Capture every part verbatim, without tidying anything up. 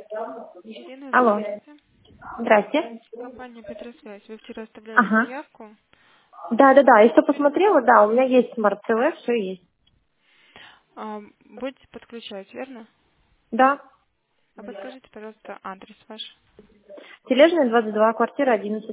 Ирина, Алло. здравствуйте. Здрасте. Компания Петросвязь. Вы вчера оставляли Ага. заявку. Да, да, да. Я все посмотрела, да, у меня есть смарт ТВ, все есть. А, будете подключать, верно? Да. А подскажите, пожалуйста, адрес ваш. Тележная двадцать два, квартира одиннадцать.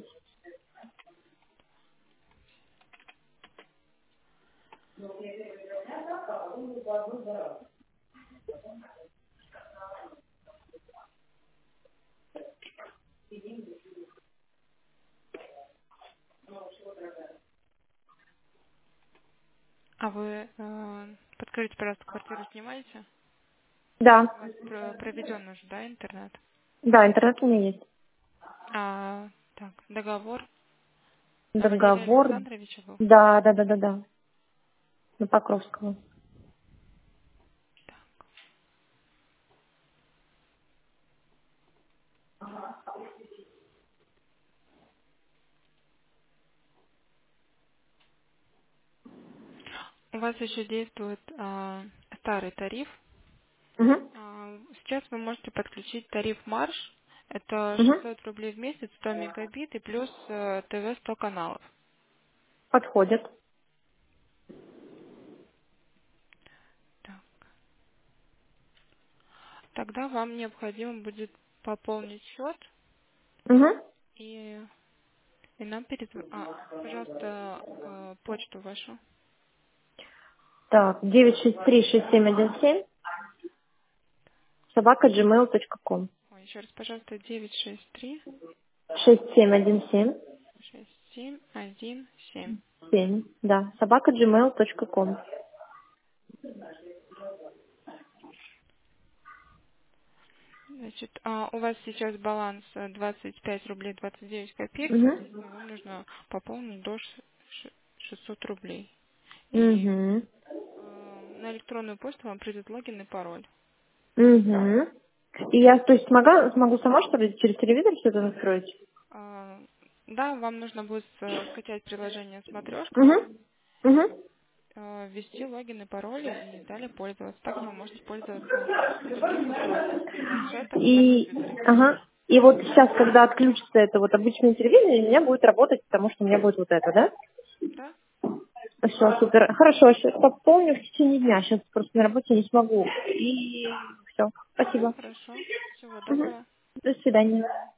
А вы, э, подскажите, пожалуйста, квартиру снимаете? Да. У вас про- проведен уже, да, интернет? Да, интернет у меня есть. А, так, договор на Валерия Договор. Александровича был? Да, да, да, да, да. На Покровского. У вас еще действует а, старый тариф. Угу. А, Сейчас вы можете подключить тариф Марш. Это Угу. шестьсот рублей в месяц, сто мегабит и плюс э, ТВ сто каналов. Подходит. Так. Тогда вам необходимо будет пополнить счет Угу. и, и нам перезвонить. А, пожалуйста, э, почту вашу. Так, девять шесть три шесть семь один семь собака gmail точка ком. Ой, еще раз, пожалуйста, девять шесть три шесть семь один семь шесть семь один семь. семь. Да, собака gmail точка ком. Значит, а у вас сейчас баланс э, двадцать пять рублей двадцать девять копеек. Угу. Соответственно, вам нужно пополнить до ш- ш- шестьсот рублей. И Угу. э, на электронную почту вам придет логин и пароль. Угу. И я, то есть, смогу, смогу сама, что ли, через телевизор все это настроить? А, Да, вам нужно будет э, скачать приложение «Смотрешка», Угу. Угу. э, ввести логин и пароли и далее пользоваться. Также вы можете пользоваться на других устройствах, при планшетах, на И, компьютере. ага. И вот сейчас, когда отключится это вот обычное телевизор, у меня будет работать, потому что у меня будет вот это, да? Да? Все, супер. Хорошо, сейчас пополню в течение дня. Сейчас просто на работе не смогу. И все. Да, Спасибо. хорошо. Всего Мгм. доброго. До свидания.